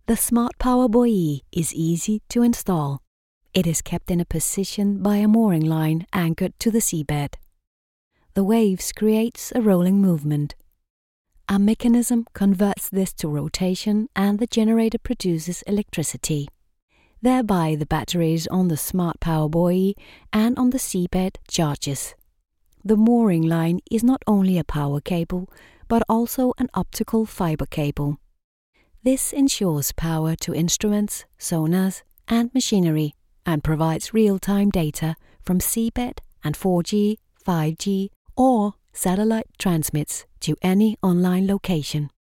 The Smart Power Buoy is easy to install. It is kept in a position by a mooring line anchored to the seabed. The waves creates a rolling movement. A mechanism converts this to rotation and the generator produces electricity. Thereby the batteries on the Smart Power Buoy and on the seabed charges. The mooring line is not only a power cable but also an optical fiber cable. This ensures power to instruments, sonars and machinery and provides real-time data from seabed and 4G, 5G or satellite transmits to any online location.